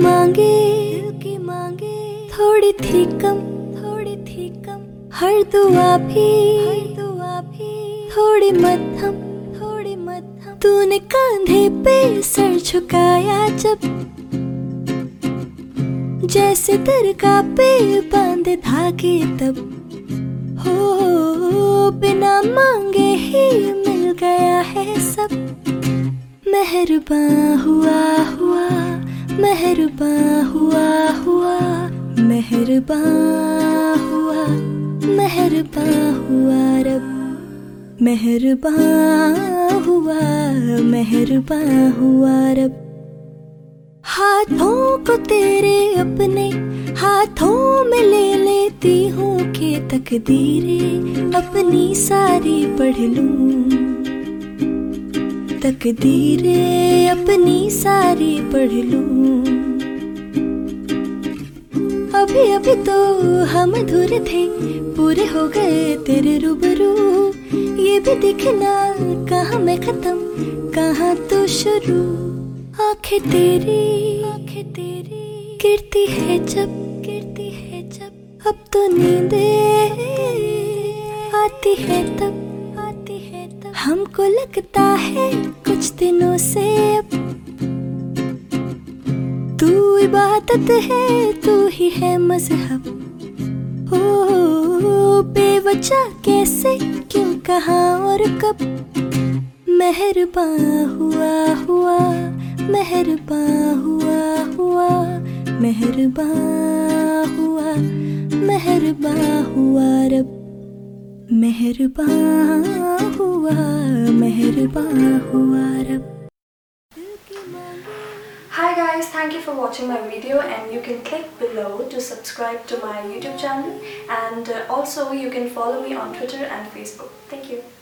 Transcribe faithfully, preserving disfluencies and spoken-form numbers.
मांगे दिल की मांगे थोड़ी थी कम थोड़ी थी कम, हर दुआ भी हर दुआ भी थोड़ी मध्यम थोड़ी मध्यम। तूने कंधे पे सर झुकाया जब, जैसे दरगाह पे बांधे धागे तब। हो बिना मांगे ही मिल गया है सब। मेहरबान हुआ हुआ मेहरबान हुआ हुआ मेहरबान हुआ मेहरबान हुआ रब। मेहरबान हुआ मेहरबान हुआ रब। हाथों को तेरे अपने हाथों में ले लेती हूँ कि तकदीरें अपनी सारी पढ़ लूं। तकदीरें अपनी सारी पढ़ लूं। अभी अभी तो हम अधूरे थे, पूरे हो गए तेरे रूबरू। ये भी दिखना कहाँ मैं खत्म कहाँ तू शुरू। आंखें तेरी आंखें तेरी गिरती है जब गिरती है जब। अब तो नींदे आती है तब आती है तब। हमको लगता है कुछ दिनों से अब तू इबादत है तू ही है मजहब। ओ बेवजह कैसे क्यों कहाँ और कब। मेहरबान हुआ हुआ मेहरबान हुआ हुआ मेहरबान हुआ मेहरबान हुआ रब। मेहरबान हुआ मेहरबान हुआ रब। Hi guys, thank you for watching my video, and you can click below to subscribe to my YouTube channel, and uh, also you can follow me on Twitter and Facebook. Thank you.